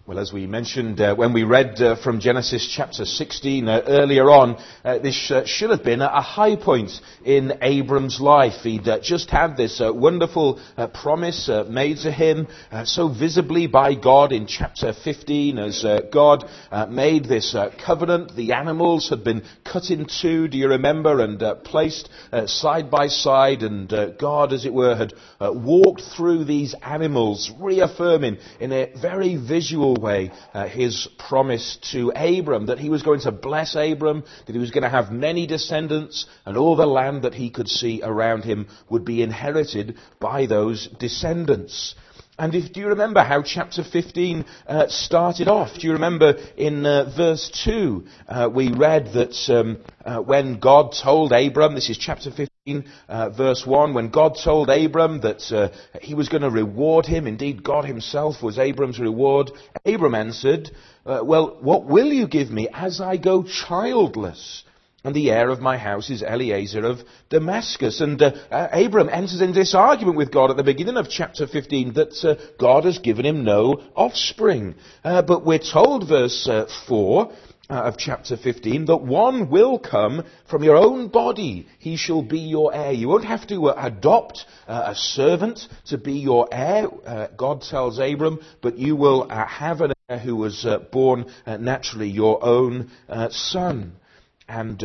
Well, as we mentioned when we read from Genesis chapter 16 earlier on, this should have been a high point in Abram's life. He'd just had this wonderful promise made to him so visibly by God in chapter 15 as God made this covenant. The animals had been cut in two, do you remember, and placed side by side, and God, as it were, had walked through these animals, reaffirming in a very visual way his promise to Abram, that he was going to bless Abram, that he was going to have many descendants, and all the land that he could see around him would be inherited by those descendants. And do you remember how chapter 15 started off? Do you remember in verse 2 we read that when God told Abram, this is chapter 15, verse 1, when God told Abram that he was going to reward him, indeed God himself was Abram's reward, Abram answered, well, what will you give me as I go childless? And the heir of my house is Eliezer of Damascus. And Abram enters into this argument with God at the beginning of chapter 15 that God has given him no offspring. But we're told, verse 4 of chapter 15, that one will come from your own body. He shall be your heir. You won't have to adopt a servant to be your heir, God tells Abram, but you will have an heir who was born naturally, your own son. And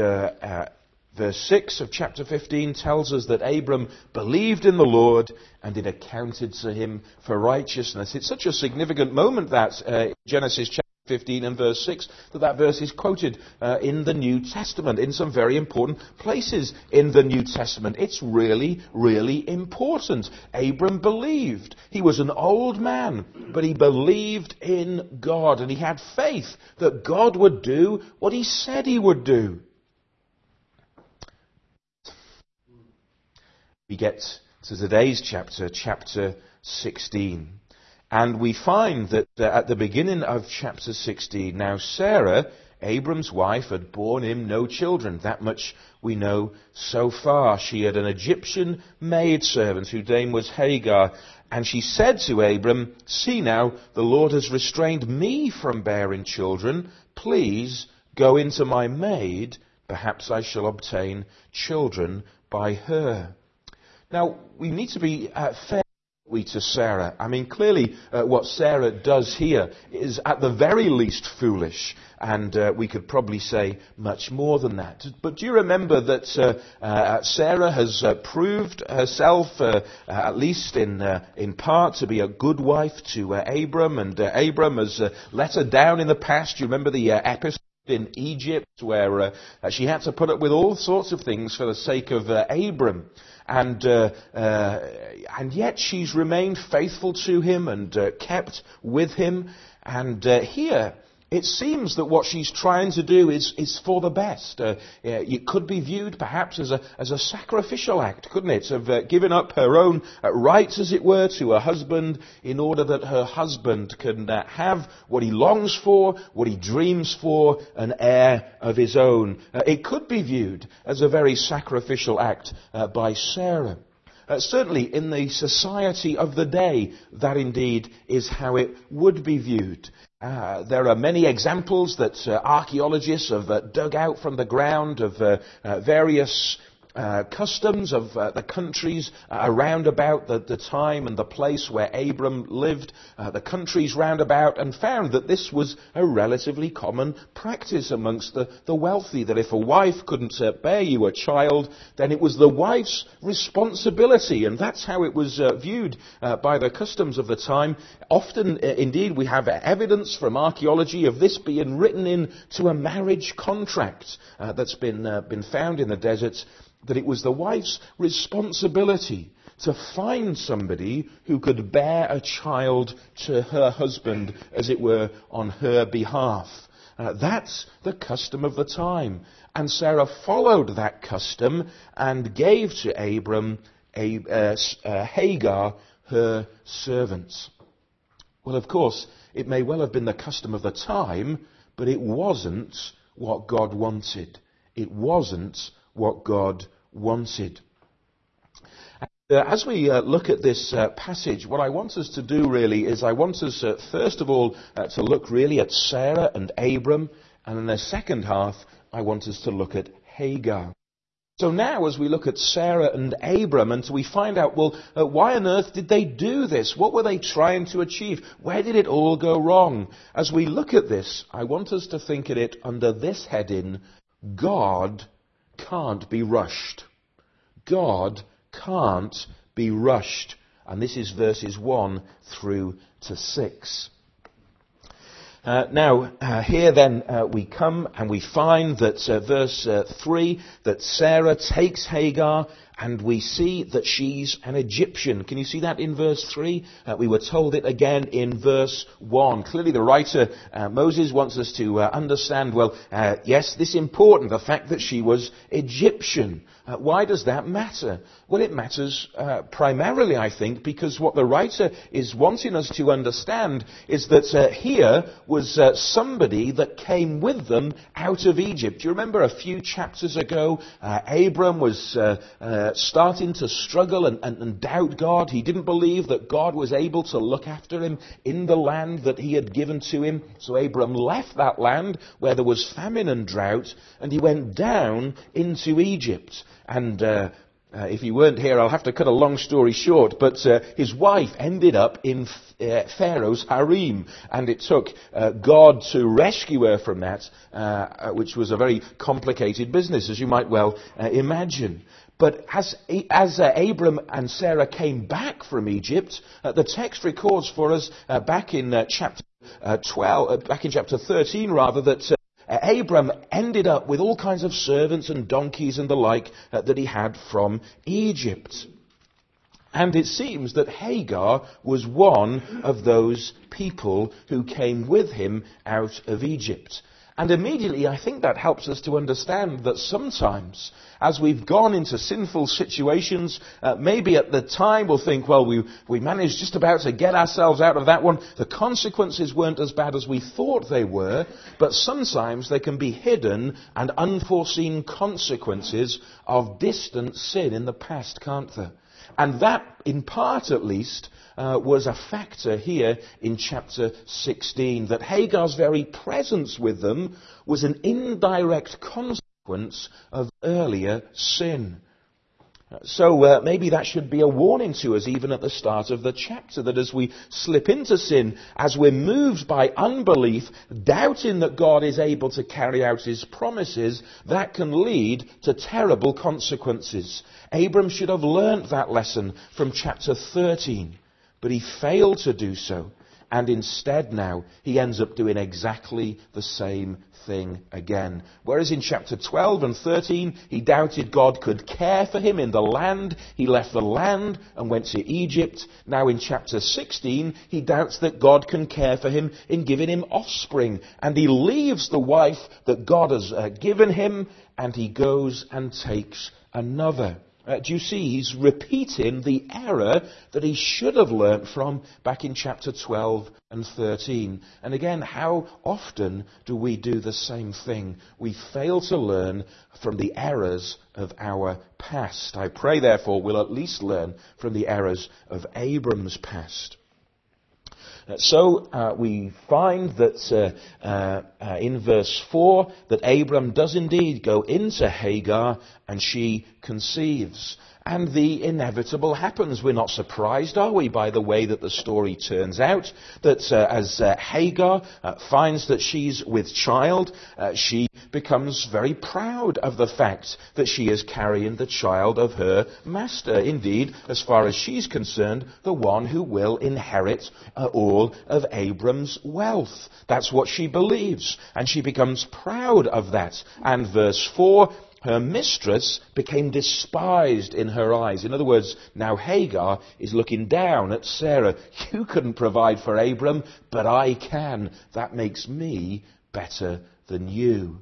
verse 6 of chapter 15 tells us that Abram believed in the Lord and it accounted to him for righteousness. It's such a significant moment that Genesis chapter 15 and verse 6 that verse is quoted in the New Testament, in some very important places in the New Testament. It's really, really important. Abram believed. He was an old man, but he believed in God, and he had faith that God would do what he said he would do. We get to today's chapter, chapter 16. And we find that at the beginning of chapter 16, now Sarah, Abram's wife, had borne him no children. That much we know so far. She had an Egyptian maidservant whose name was Hagar. And she said to Abram, see now, the Lord has restrained me from bearing children. Please go into my maid. Perhaps I shall obtain children by her. Now, we need to be fair to Sarah. I mean, clearly what Sarah does here is at the very least foolish, and we could probably say much more than that. But do you remember that Sarah has proved herself, at least in part, to be a good wife to Abram, and Abram has let her down in the past. Do you remember the episode in Egypt where she had to put up with all sorts of things for the sake of Abram? And yet she's remained faithful to him and kept with him. And here, it seems that what she's trying to do is for the best. It could be viewed perhaps as a sacrificial act, couldn't it? Of giving up her own rights, as it were, to her husband in order that her husband can have what he longs for, what he dreams for, an heir of his own. It could be viewed as a very sacrificial act by Sarah. Certainly in the society of the day, that indeed is how it would be viewed. There are many examples that archaeologists have dug out from the ground of various customs of the countries around about the time and the place where Abram lived, the countries round about, and found that this was a relatively common practice amongst the wealthy, that if a wife couldn't bear you a child, then it was the wife's responsibility, and that's how it was viewed by the customs of the time. Often, indeed, we have evidence from archaeology of this being written into a marriage contract that's been found in the deserts, that it was the wife's responsibility to find somebody who could bear a child to her husband, as it were, on her behalf. That's the custom of the time. And Sarah followed that custom and gave to Abram Hagar, her servant. Well, of course, it may well have been the custom of the time, but it wasn't what God wanted. It wasn't what God wanted. As we look at this passage, what I want us to do really is I want us, first of all, to look really at Sarah and Abram, and in the second half, I want us to look at Hagar. So now, as we look at Sarah and Abram, and so we find out, well, why on earth did they do this? What were they trying to achieve? Where did it all go wrong? As we look at this, I want us to think of it under this heading: God can't be rushed. God can't be rushed. And this is verses 1 through to 6. Here then we come and we find that verse 3, that Sarah takes Hagar, and we see that she's an Egyptian. Can you see that in verse 3? We were told it again in verse 1. Clearly the writer, Moses, wants us to understand, yes, this is important, the fact that she was Egyptian. Why does that matter? Well, it matters primarily, I think, because what the writer is wanting us to understand is that here was somebody that came with them out of Egypt. Do you remember a few chapters ago, Abram was starting to struggle and doubt God. He didn't believe that God was able to look after him in the land that he had given to him. So Abram left that land where there was famine and drought, and he went down into Egypt. And if you weren't here, I'll have to cut a long story short, but his wife ended up in Pharaoh's harem, and it took God to rescue her from that, which was a very complicated business, as you might well imagine. But as Abram and Sarah came back from Egypt, the text records for us back in chapter 13 rather, that Abram ended up with all kinds of servants and donkeys and the like that he had from Egypt. And it seems that Hagar was one of those people who came with him out of Egypt. And immediately, I think that helps us to understand that sometimes, as we've gone into sinful situations, maybe at the time we'll think, well, we managed just about to get ourselves out of that one. The consequences weren't as bad as we thought they were, but sometimes they can be hidden and unforeseen consequences of distant sin in the past, can't there? And that, in part at least, was a factor here in chapter 16, that Hagar's very presence with them was an indirect consequence of earlier sin. So maybe that should be a warning to us even at the start of the chapter, that as we slip into sin, as we're moved by unbelief, doubting that God is able to carry out his promises, that can lead to terrible consequences. Abram should have learnt that lesson from chapter 13, but he failed to do so. And instead now, he ends up doing exactly the same thing again. Whereas in chapter 12 and 13, he doubted God could care for him in the land. He left the land and went to Egypt. Now in chapter 16, he doubts that God can care for him in giving him offspring. And he leaves the wife that God has given him, and he goes and takes another. Do you see? He's repeating the error that he should have learnt from back in chapter 12 and 13. And again, how often do we do the same thing? We fail to learn from the errors of our past. I pray, therefore, we'll at least learn from the errors of Abram's past. So we find that in verse 4 that Abram does indeed go into Hagar, and she conceives. And the inevitable happens. We're not surprised, are we, by the way that the story turns out, that as Hagar finds that she's with child, she becomes very proud of the fact that she is carrying the child of her master. Indeed, as far as she's concerned, the one who will inherit all of Abram's wealth. That's what she believes, and she becomes proud of that. And verse 4, her mistress became despised in her eyes. In other words, now Hagar is looking down at Sarah. You couldn't provide for Abram, but I can. That makes me better than you.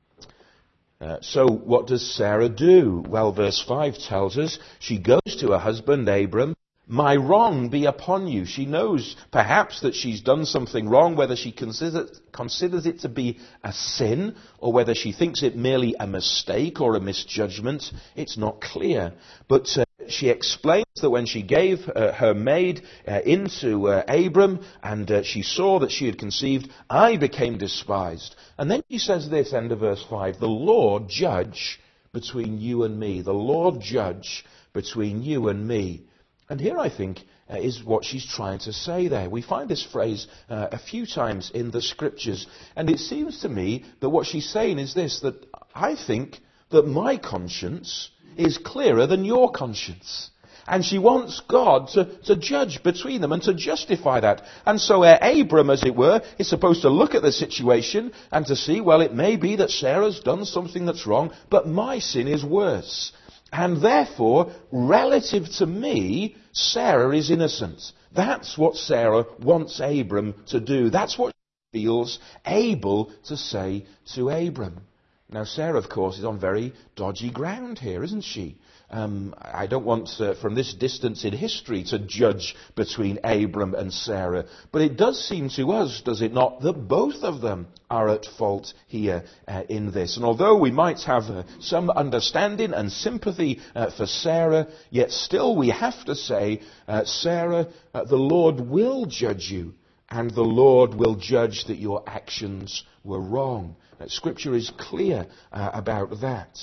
So what does Sarah do? Well, verse 5 tells us she goes to her husband Abram. My wrong be upon you. She knows perhaps that she's done something wrong, whether she considers it to be a sin or whether she thinks it merely a mistake or a misjudgment. It's not clear. But she explains that when she gave her maid into Abram, and she saw that she had conceived, I became despised. And then she says this, end of verse 5, the Lord judge between you and me. The Lord judge between you and me. And here I think is what she's trying to say there. We find this phrase a few times in the scriptures. And it seems to me that what she's saying is this, that I think that my conscience is clearer than your conscience. And she wants God to judge between them and to justify that. And so Abram, as it were, is supposed to look at the situation and to see, well, it may be that Sarah's done something that's wrong, but my sin is worse. And therefore, relative to me, Sarah is innocent. That's what Sarah wants Abram to do. That's what she feels able to say to Abram. Now, Sarah, of course, is on very dodgy ground here, isn't she? I don't want, from this distance in history, to judge between Abram and Sarah. But it does seem to us, does it not, that both of them are at fault here in this. And although we might have some understanding and sympathy for Sarah, yet still we have to say, Sarah, the Lord will judge you, and the Lord will judge that your actions were wrong. Scripture is clear about that.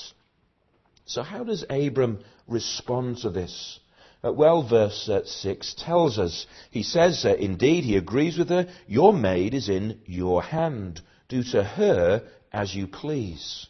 So how does Abram respond to this? Well, verse 6 tells us. He says, indeed, he agrees with her, your maid is in your hand. Do to her as you please.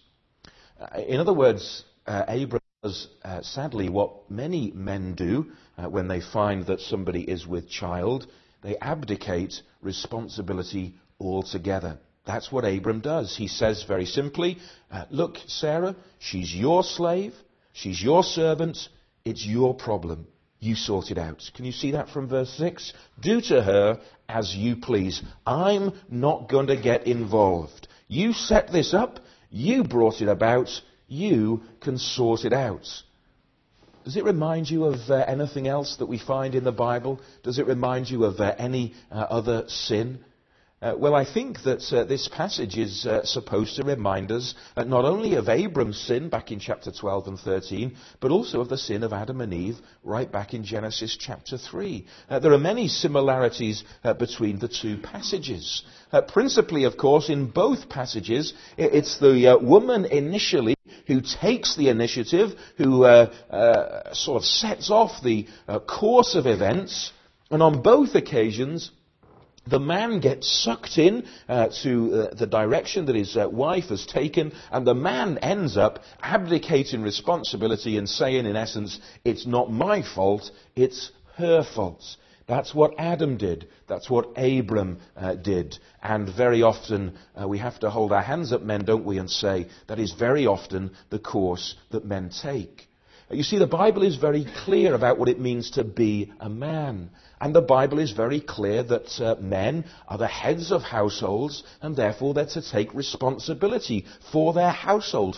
In other words, Abram does, sadly, what many men do when they find that somebody is with child. They abdicate responsibility altogether. That's what Abram does. He says very simply, look, Sarah, she's your slave, she's your servant, it's your problem. You sort it out. Can you see that from verse 6? Do to her as you please. I'm not going to get involved. You set this up, you brought it about, you can sort it out. Does it remind you of anything else that we find in the Bible? Does it remind you of any other sin? Well, I think that this passage is supposed to remind us not only of Abram's sin back in chapter 12 and 13, but also of the sin of Adam and Eve right back in Genesis chapter 3. There are many similarities between the two passages. Principally, of course, in both passages, it's the woman initially who takes the initiative, who sort of sets off the course of events, and on both occasions, the man gets sucked in to the direction that his wife has taken, and the man ends up abdicating responsibility and saying, in essence, it's not my fault, it's her fault. That's what Adam did. That's what Abram did. And very often we have to hold our hands up, men, don't we, and say that is very often the course that men take. You see, the Bible is very clear about what it means to be a man. And the Bible is very clear that men are the heads of households, and therefore they're to take responsibility for their household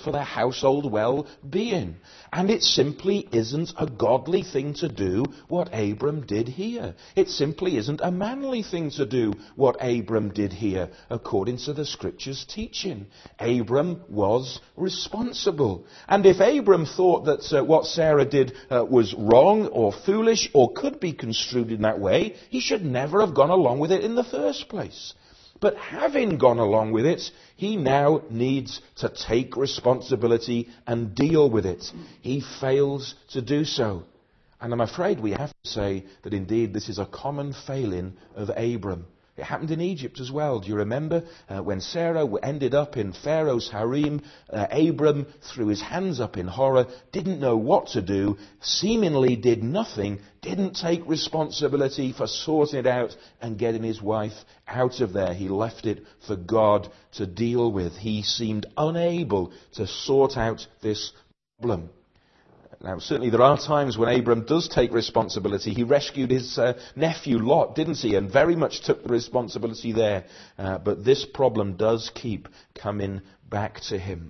well-being. And it simply isn't a godly thing to do what Abram did here. It simply isn't a manly thing to do what Abram did here, according to the Scripture's teaching. Abram was responsible. And if Abram thought that what Sarah did was wrong or foolish or could be construed in that way, he should never have gone along with it in the first place. But having gone along with it, he now needs to take responsibility and deal with it. He fails to do so. And I'm afraid we have to say that indeed this is a common failing of Abram. It happened in Egypt as well. Do you remember when Sarah ended up in Pharaoh's harem? Abram threw his hands up in horror, didn't know what to do, seemingly did nothing, didn't take responsibility for sorting it out and getting his wife out of there. He left it for God to deal with. He seemed unable to sort out this problem. Now, certainly there are times when Abram does take responsibility. He rescued his nephew Lot, didn't he? And very much took the responsibility there. But this problem does keep coming back to him.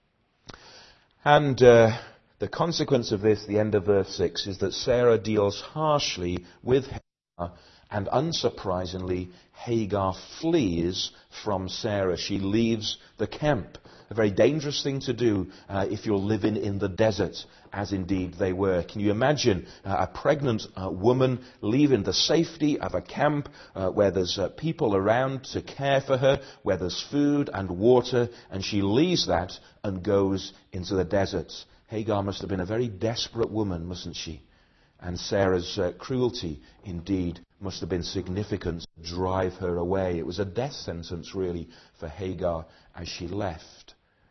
And the consequence of this, the end of verse 6, is that Sarah deals harshly with Hagar. And unsurprisingly, Hagar flees from Sarah. She leaves the camp. a very dangerous thing to do if you're living in the desert, as indeed they were. Can you imagine a pregnant woman leaving the safety of a camp where there's people around to care for her, where there's food and water, and she leaves that and goes into the desert? Hagar must have been a very desperate woman, mustn't she? And Sarah's cruelty, indeed, must have been significant to drive her away. It was a death sentence, really, for Hagar as she left.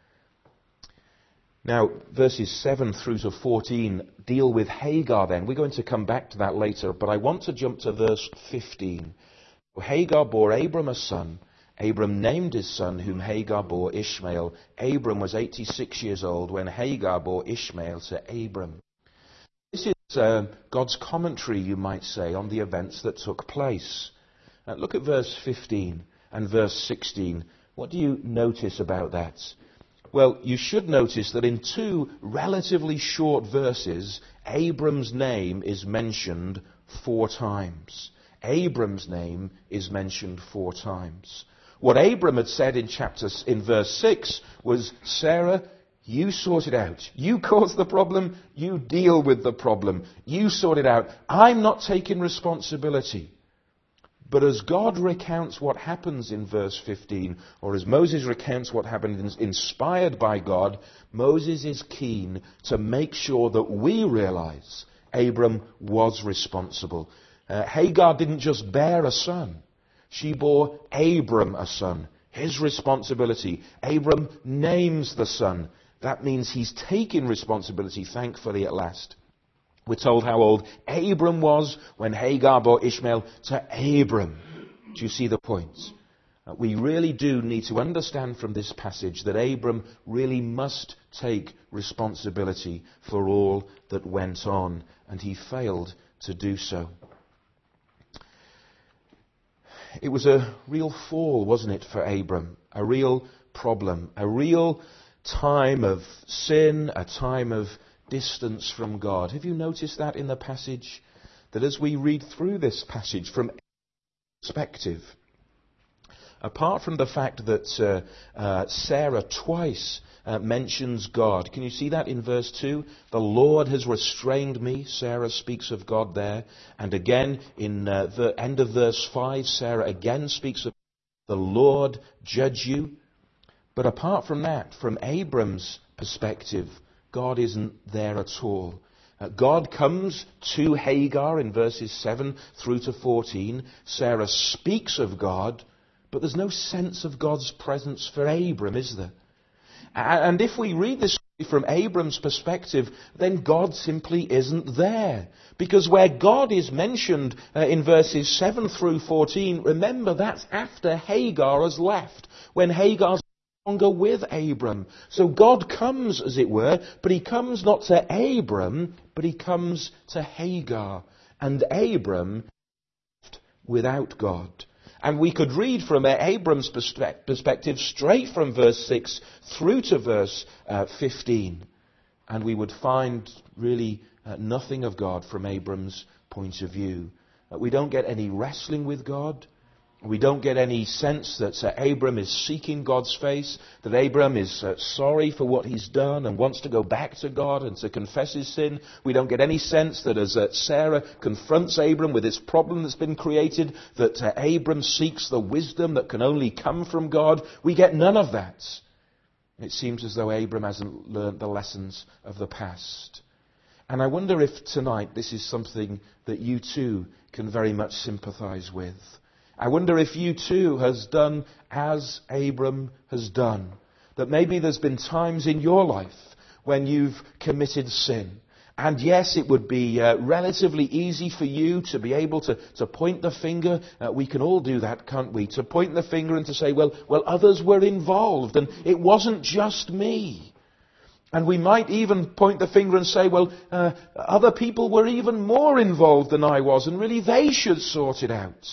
Now, verses 7 through to 14 deal with Hagar then. We're going to come back to that later, but I want to jump to verse 15. Hagar bore Abram a son. Abram named his son, whom Hagar bore Ishmael. Abram was 86 years old when Hagar bore Ishmael to Abram. This is God's commentary, you might say, on the events that took place. Look at verse 15 and verse 16. What do you notice about that? Well, you should notice that in two relatively short verses, Abram's name is mentioned 4 times. Abram's name is mentioned 4 times. What Abram had said in verse 6 was, Sarah, you sort it out. You caused the problem. You deal with the problem. You sort it out. I'm not taking responsibility. But as God recounts what happens in verse 15, or as Moses recounts what happened inspired by God, Moses is keen to make sure that we realize Abram was responsible. Hagar didn't just bear a son. She bore Abram a son. His responsibility. Abram names the son. That means he's taking responsibility, thankfully, at last. We're told how old Abram was when Hagar bore Ishmael to Abram. Do you see the point? We really do need to understand from this passage that Abram really must take responsibility for all that went on, and he failed to do so. It was a real fall, wasn't it, for Abram? A real problem, a real time of sin, a time of distance from God. Have you noticed that in the passage? That as we read through this passage from perspective, apart from the fact that Sarah twice mentions God. Can you see that in verse 2? The Lord has restrained me. Sarah speaks of God there. And again, in the end of verse 5, Sarah again speaks of the Lord judge you. But apart from that, from Abram's perspective, God isn't there at all. God comes to Hagar in verses 7 through to 14. Sarah speaks of God, but there's no sense of God's presence for Abram, is there? And if we read this from Abram's perspective, then God simply isn't there. Because where God is mentioned in verses 7 through 14, remember that's after Hagar has left, when Hagar's no longer with Abram. So God comes, as it were, but he comes not to Abram, but he comes to Hagar. And Abram left without God. And we could read from Abram's perspective straight from verse 6 through to verse 15. And we would find really nothing of God from Abram's point of view. We don't get any wrestling with God. We don't get any sense that Abram is seeking God's face, that Abram is sorry for what he's done and wants to go back to God and to confess his sin. We don't get any sense that as Sarah confronts Abram with this problem that's been created, that Abram seeks the wisdom that can only come from God. We get none of that. It seems as though Abram hasn't learnt the lessons of the past. And I wonder if tonight this is something that you too can very much sympathize with. I wonder if you too has done as Abram has done. That maybe there's been times in your life when you've committed sin. And yes, it would be relatively easy for you to be able to point the finger. We can all do that, can't we? To point the finger and to say, well, others were involved and it wasn't just me. And we might even point the finger and say, well, other people were even more involved than I was and really they should sort it out.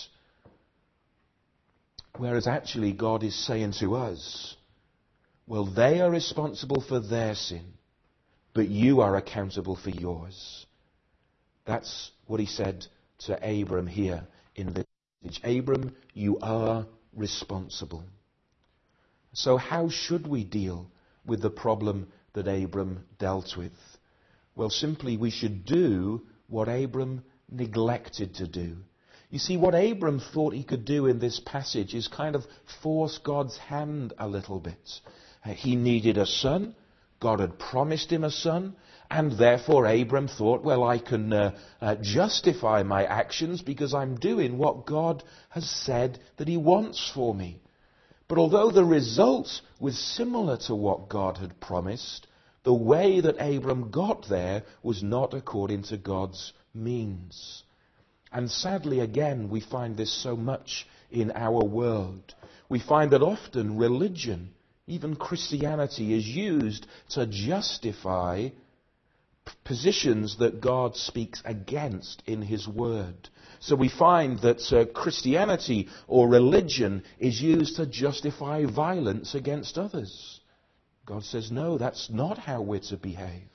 Whereas actually God is saying to us, well, they are responsible for their sin, but you are accountable for yours. That's what he said to Abram here in this passage. Abram, you are responsible. So how should we deal with the problem that Abram dealt with? Well, simply we should do what Abram neglected to do. You see, what Abram thought he could do in this passage is kind of force God's hand a little bit. He needed a son. God had promised him a son. And therefore Abram thought, well, I can justify my actions because I'm doing what God has said that he wants for me. But although the result was similar to what God had promised, the way that Abram got there was not according to God's means. And sadly, again, we find this so much in our world. We find that often religion, even Christianity, is used to justify positions that God speaks against in his word. So we find that Christianity or religion is used to justify violence against others. God says, no, that's not how we're to behave.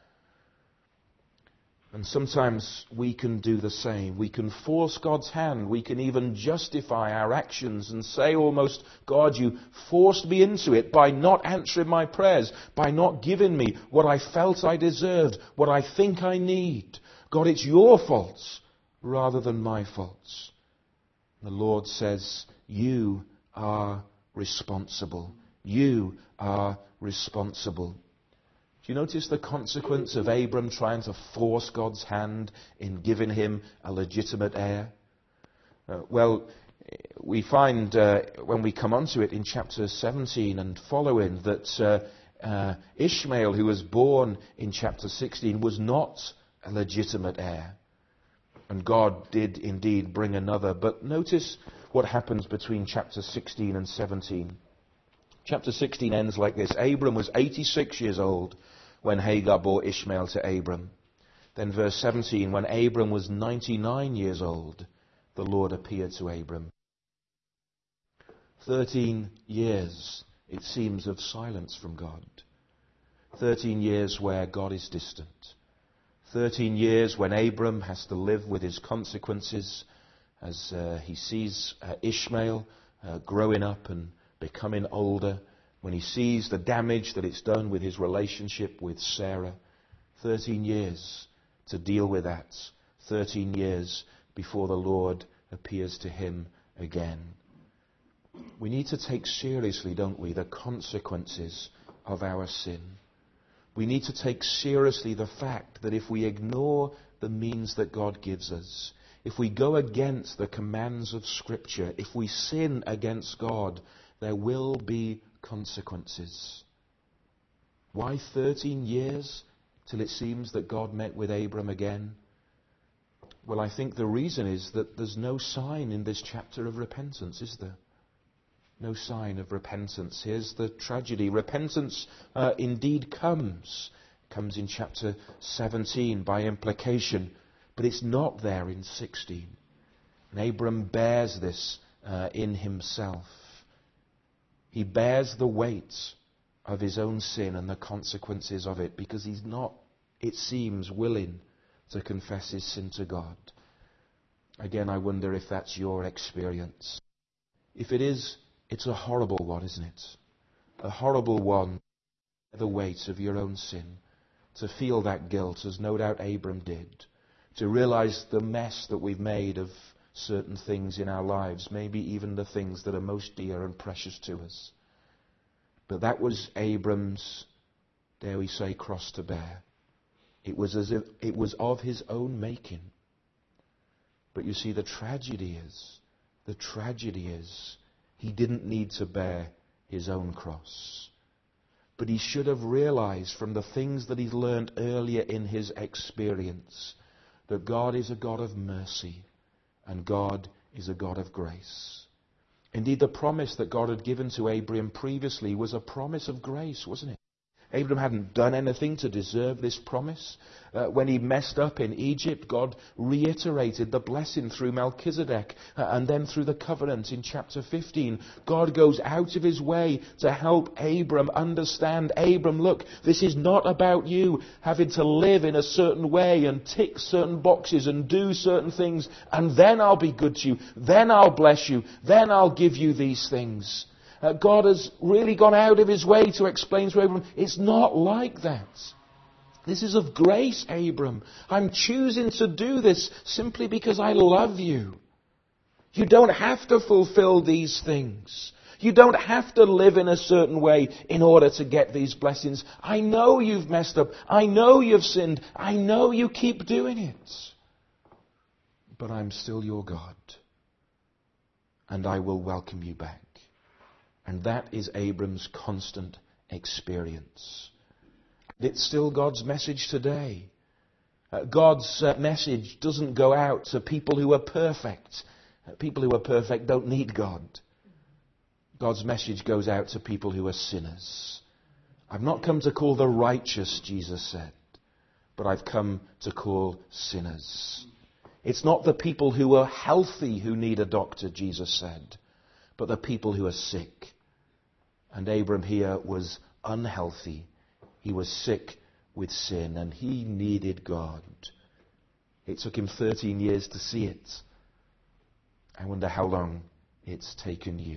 And sometimes we can do the same. We can force God's hand. We can even justify our actions and say almost, God, you forced me into it by not answering my prayers, by not giving me what I felt I deserved, what I think I need. God, it's your faults rather than my faults. The Lord says, you are responsible. You are responsible. Do you notice the consequence of Abram trying to force God's hand in giving him a legitimate heir? Well, we find when we come onto it in chapter 17 and following that Ishmael, who was born in chapter 16, was not a legitimate heir. And God did indeed bring another. But notice what happens between chapter 16 and 17. Chapter 16 ends like this. Abram was 86 years old when Hagar bore Ishmael to Abram. Then verse 17, when Abram was 99 years old, the Lord appeared to Abram. 13 years, it seems, of silence from God. 13 years where God is distant. 13 years when Abram has to live with his consequences as he sees Ishmael growing up and becoming older, when he sees the damage that it's done with his relationship with Sarah. 13 years to deal with that. 13 years before the Lord appears to him again. We need to take seriously, don't we, the consequences of our sin. We need to take seriously the fact that if we ignore the means that God gives us, if we go against the commands of Scripture, if we sin against God, there will be consequences. Why 13 years till it seems that God met with Abram again? Well, I think the reason is that there's no sign in this chapter of repentance, is there? No sign of repentance. Here's the tragedy. Repentance indeed comes in chapter 17 by implication, but it's not there in 16. And Abram bears this in himself. He bears the weight of his own sin and the consequences of it because he's not, it seems, willing to confess his sin to God. Again, I wonder if that's your experience. If it is, it's a horrible one, isn't it? A horrible one, the weight of your own sin. To feel that guilt, as no doubt Abram did. To realize the mess that we've made of certain things in our lives, maybe even the things that are most dear and precious to us. But that was Abram's, dare we say, cross to bear. It was as if it was of his own making. But you see, the tragedy is, he didn't need to bear his own cross. But he should have realized from the things that he's learned earlier in his experience that God is a God of mercy. And God is a God of grace. Indeed, the promise that God had given to Abraham previously was a promise of grace, wasn't it? Abraham hadn't done anything to deserve this promise. When he messed up in Egypt, God reiterated the blessing through Melchizedek and then through the covenant in chapter 15. God goes out of his way to help Abram understand, Abram, look, this is not about you having to live in a certain way and tick certain boxes and do certain things, and then I'll be good to you, then I'll bless you, then I'll give you these things. God has really gone out of his way to explain to Abram. It's not like that. This is of grace, Abram. I'm choosing to do this simply because I love you. You don't have to fulfill these things. You don't have to live in a certain way in order to get these blessings. I know you've messed up. I know you've sinned. I know you keep doing it. But I'm still your God. And I will welcome you back. And that is Abram's constant experience. It's still God's message today. God's message doesn't go out to people who are perfect. People who are perfect don't need God. God's message goes out to people who are sinners. I've not come to call the righteous, Jesus said, but I've come to call sinners. It's not the people who are healthy who need a doctor, Jesus said, but the people who are sick. And Abram here was unhealthy. He was sick with sin, and he needed God. It took him 13 years to see it. I wonder how long it's taken you.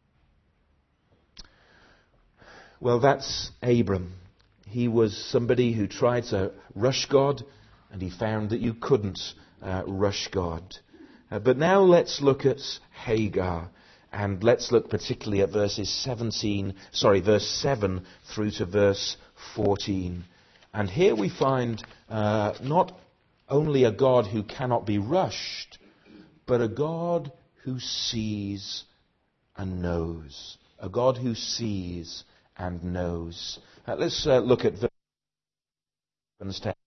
Well, that's Abram. He was somebody who tried to rush God, and he found that you couldn't rush God. But now let's look at Hagar, and let's look particularly at verse 7 through to verse 14. And here we find not only a God who cannot be rushed, but a God who sees and knows. A God who sees and knows. Let's look at verse 10.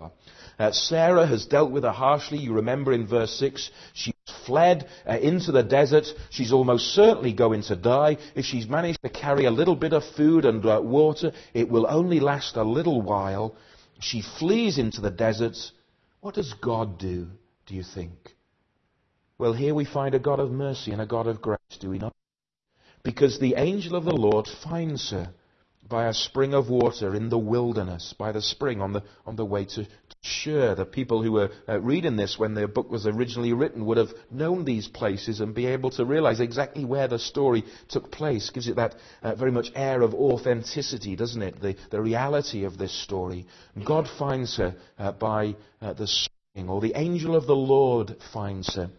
Sarah has dealt with her harshly. You remember in verse 6, she's fled into the desert. She's almost certainly going to die. If she's managed to carry a little bit of food and water, it will only last a little while. She flees into the desert. What does God do you think? Well, here we find a God of mercy and a God of grace, do we not? Because the angel of the Lord finds her by a spring of water in the wilderness, by the spring on the way to Shur. The people who were reading this when the book was originally written would have known these places and be able to realize exactly where the story took place. Gives it that very much air of authenticity, doesn't it? The reality of this story. God finds her by the spring, or the angel of the Lord finds her.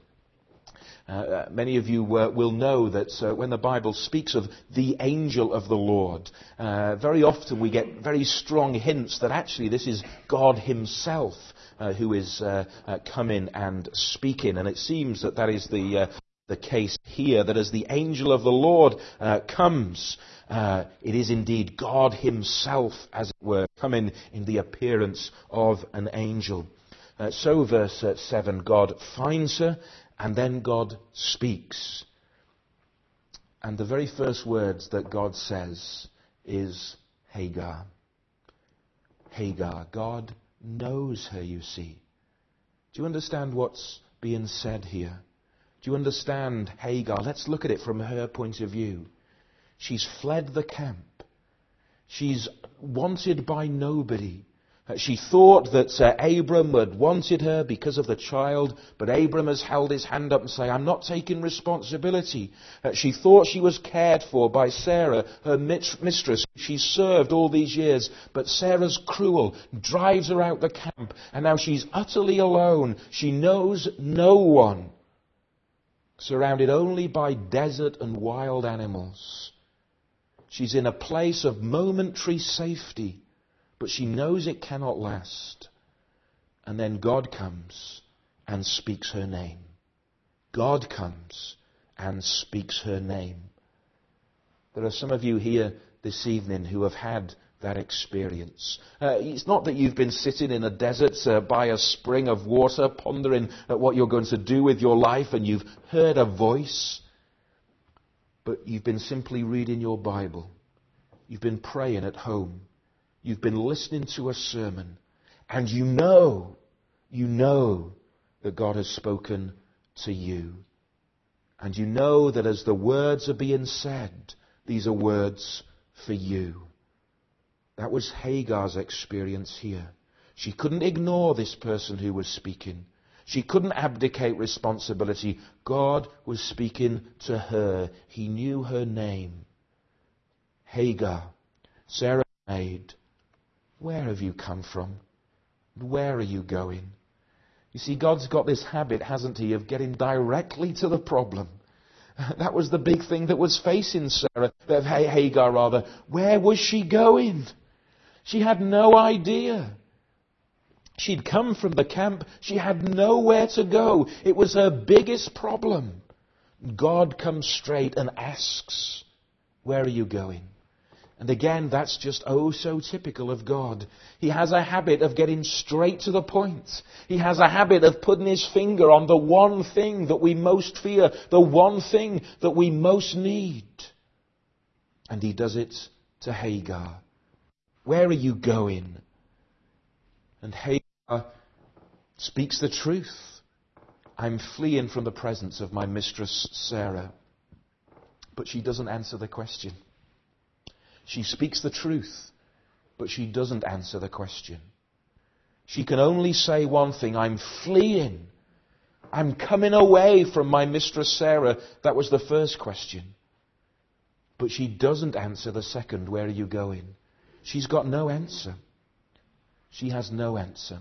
Many of you will know that when the Bible speaks of the angel of the Lord, very often we get very strong hints that actually this is God himself who is coming and speaking. And it seems that is the case here, that as the angel of the Lord comes, it is indeed God himself, as it were, coming in the appearance of an angel. So verse 7, God finds her, and then God speaks. And the very first words that God says is Hagar. Hagar. God knows her, you see. Do you understand what's being said here? Do you understand Hagar? Let's look at it from her point of view. She's fled the camp. She's wanted by nobody. She thought that Abram had wanted her because of the child, but Abram has held his hand up and said, I'm not taking responsibility. She thought she was cared for by Sarah, her mistress. She served all these years, but Sarah's cruel, drives her out the camp, and now she's utterly alone. She knows no one, surrounded only by desert and wild animals. She's in a place of momentary safety, but she knows it cannot last. And then God comes and speaks her name. God comes and speaks her name. There are some of you here this evening who have had that experience. It's not that you've been sitting in a desert by a spring of water, pondering at what you're going to do with your life, and you've heard a voice, but you've been simply reading your Bible. You've been praying at home. You've been listening to a sermon, and you know that God has spoken to you. And you know that as the words are being said, these are words for you. That was Hagar's experience here. She couldn't ignore this person who was speaking. She couldn't abdicate responsibility. God was speaking to her. He knew her name. Hagar, Sarah's maid, where have you come from? And where are you going? You see, God's got this habit, hasn't he, of getting directly to the problem. That was the big thing that was facing Hagar rather. Where was she going? She had no idea. She'd come from the camp. She had nowhere to go. It was her biggest problem. God comes straight and asks, where are you going? And again, that's just oh so typical of God. He has a habit of getting straight to the point. He has a habit of putting his finger on the one thing that we most fear, the one thing that we most need. And he does it to Hagar. Where are you going? And Hagar speaks the truth. I'm fleeing from the presence of my mistress Sarah. But she doesn't answer the question. She speaks the truth, but she doesn't answer the question. She can only say one thing, I'm fleeing. I'm coming away from my mistress Sarah. That was the first question. But she doesn't answer the second, where are you going? She's got no answer. She has no answer.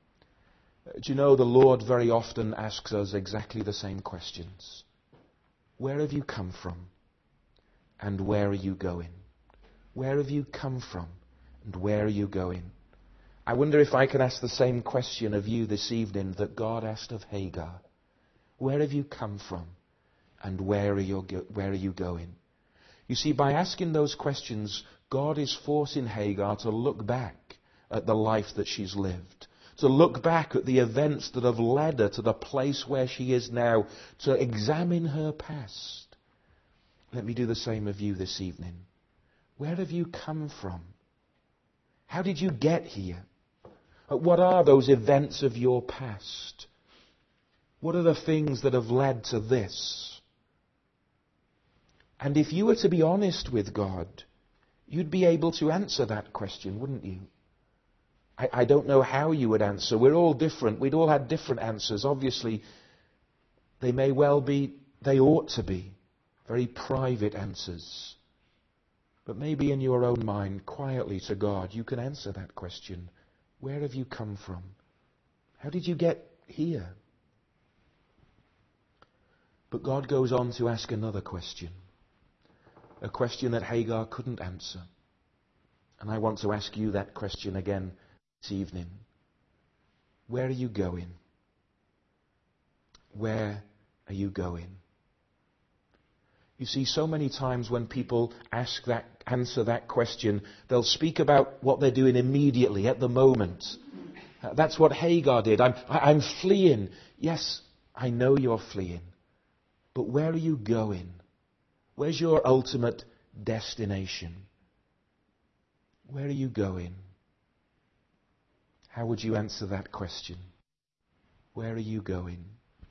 Do you know, the Lord very often asks us exactly the same questions. Where have you come from? And where are you going? Where have you come from? And where are you going? I wonder if I can ask the same question of you this evening that God asked of Hagar. Where have you come from? And where are you going? You see, by asking those questions, God is forcing Hagar to look back at the life that she's lived. To look back at the events that have led her to the place where she is now. To examine her past. Let me do the same of you this evening. Where have you come from? How did you get here? What are those events of your past? What are the things that have led to this? And if you were to be honest with God, you'd be able to answer that question, wouldn't you? I don't know how you would answer. We're all different. We'd all had different answers. Obviously, they may well be, they ought to be, very private answers. But maybe in your own mind, quietly to God, you can answer that question. Where have you come from? How did you get here? But God goes on to ask another question. A question that Hagar couldn't answer. And I want to ask you that question again this evening. Where are you going? Where are you going? You see, so many times when people answer that question, they'll speak about what they're doing immediately, at the moment. That's what Hagar did. I'm fleeing. Yes, I know you're fleeing. But where are you going? Where's your ultimate destination? Where are you going? How would you answer that question? Where are you going?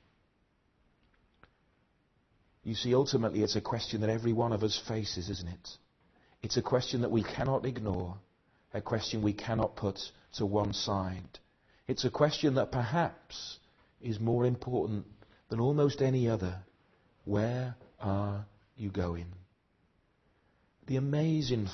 You see, ultimately, it's a question that every one of us faces, isn't it? It's a question that we cannot ignore, a question we cannot put to one side. It's a question that perhaps is more important than almost any other. Where are you going? The amazing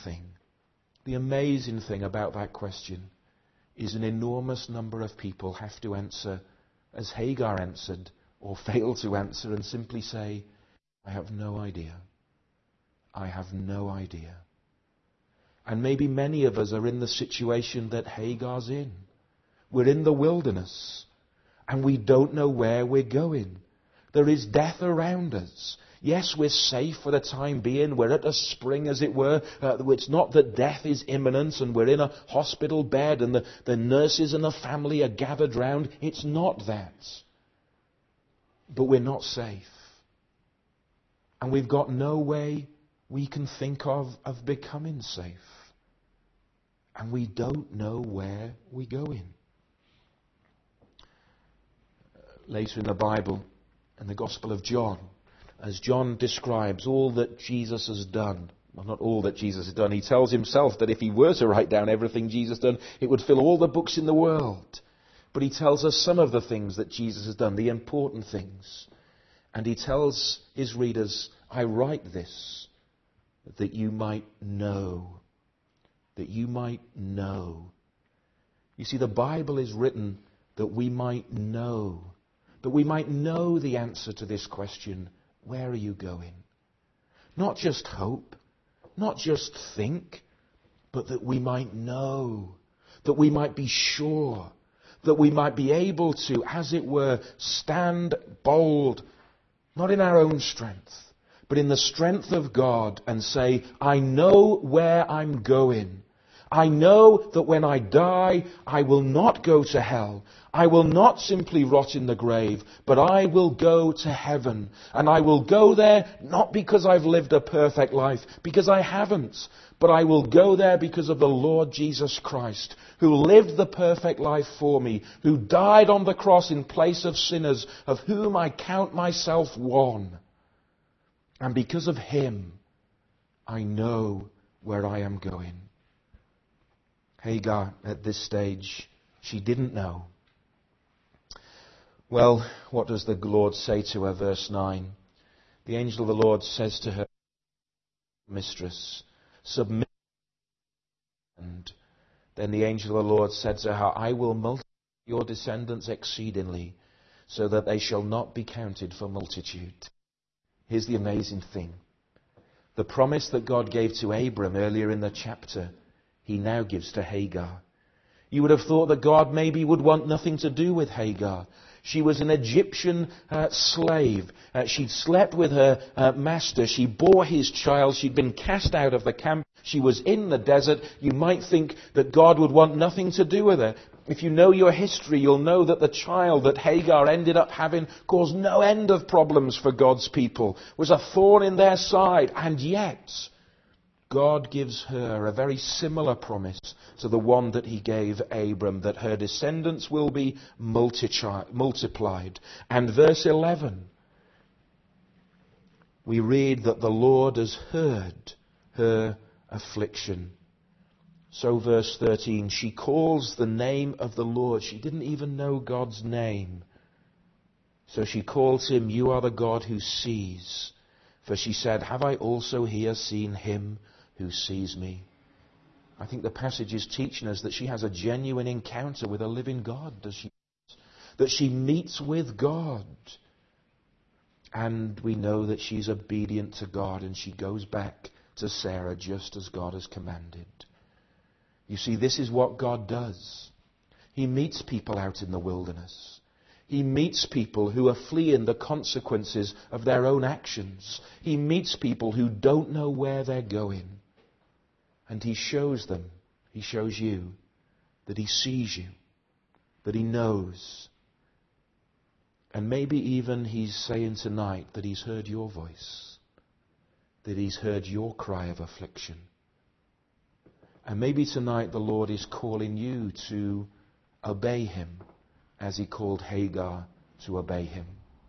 thing about that question is an enormous number of people have to answer as Hagar answered, or fail to answer and simply say, I have no idea. I have no idea. And maybe many of us are in the situation that Hagar's in. We're in the wilderness, and we don't know where we're going. There is death around us. Yes, we're safe for the time being. We're at a spring, as it were. It's not that death is imminent and we're in a hospital bed and the nurses and the family are gathered round. It's not that. But we're not safe. And we've got no way we can think of becoming safe. And we don't know where we're going. Later in the Bible, in the Gospel of John, as John describes all that Jesus has done, well, not all that Jesus has done, he tells himself that if he were to write down everything Jesus has done, it would fill all the books in the world. But he tells us some of the things that Jesus has done, the important things. And he tells his readers, I write this that you might know. That you might know. You see, the Bible is written that we might know. That we might know the answer to this question, where are you going? Not just hope, not just think, but that we might know. That we might be sure. That we might be able to, as it were, stand bold, not in our own strength, but in the strength of God, and say, I know where I'm going. I know that when I die, I will not go to hell. I will not simply rot in the grave, but I will go to heaven. And I will go there not because I've lived a perfect life, because I haven't, but I will go there because of the Lord Jesus Christ, who lived the perfect life for me, who died on the cross in place of sinners, of whom I count myself one. And because of him, I know where I am going. Hagar, at this stage, she didn't know. Well, what does the Lord say to her? Verse 9. The angel of the Lord says to her, mistress, submit. And then the angel of the Lord said to her, I will multiply your descendants exceedingly, so that they shall not be counted for multitude. Here's the amazing thing. The promise that God gave to Abram earlier in the chapter, he now gives to Hagar. You would have thought that God maybe would want nothing to do with Hagar. She was an Egyptian slave. She'd slept with her master. She bore his child. She'd been cast out of the camp. She was in the desert. You might think that God would want nothing to do with her. If you know your history, you'll know that the child that Hagar ended up having caused no end of problems for God's people. Was a thorn in their side. And yet, God gives her a very similar promise to the one that he gave Abram, that her descendants will be multiplied. And verse 11, we read that the Lord has heard her affliction. So verse 13, she calls the name of the Lord. She didn't even know God's name. So she calls him, you are the God who sees. For she said, have I also here seen him who sees me? I think the passage is teaching us that she has a genuine encounter with a living God, does she? That she meets with God. And we know that she's obedient to God, and she goes back to Sarah just as God has commanded. You see, this is what God does. He meets people out in the wilderness. He meets people who are fleeing the consequences of their own actions. He meets people who don't know where they're going. And he shows them, he shows you, that he sees you, that he knows. And maybe even he's saying tonight that he's heard your voice, that he's heard your cry of affliction. And maybe tonight the Lord is calling you to obey him as he called Hagar to obey him.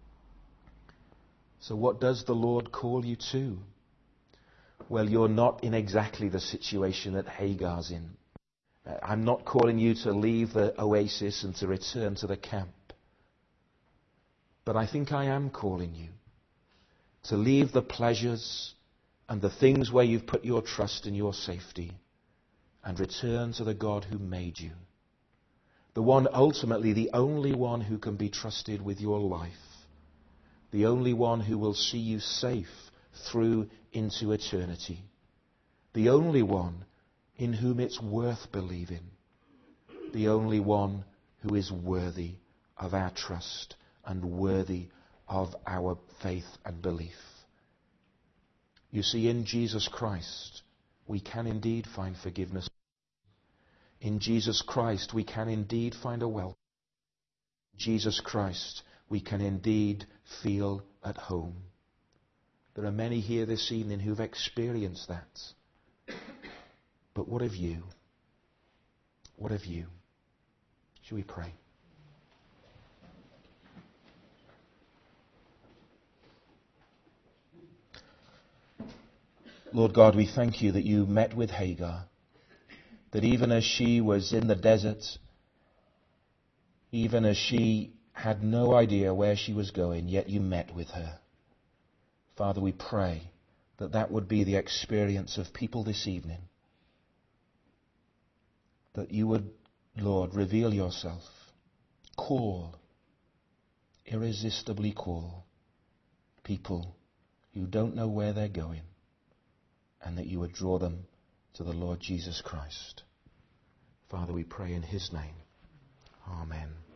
So what does the Lord call you to? Well, you're not in exactly the situation that Hagar's in. I'm not calling you to leave the oasis and to return to the camp. But I think I am calling you to leave the pleasures and the things where you've put your trust and your safety and return to the God who made you. The one, ultimately, the only one who can be trusted with your life. The only one who will see you safe through into eternity. The only one in whom it's worth believing. The only one who is worthy of our trust and worthy of our faith and belief. You see, in Jesus Christ, we can indeed find forgiveness. In Jesus Christ, we can indeed find a welcome. In Jesus Christ, we can indeed feel at home. There are many here this evening who've experienced that. But what of you? What of you? Shall we pray? Lord God, we thank you that you met with Hagar. That even as she was in the desert, even as she had no idea where she was going, yet you met with her. Father, we pray that would be the experience of people this evening. That you would, Lord, reveal yourself. Call, irresistibly call people who don't know where they're going, and that you would draw them to the Lord Jesus Christ. Father, we pray in his name. Amen.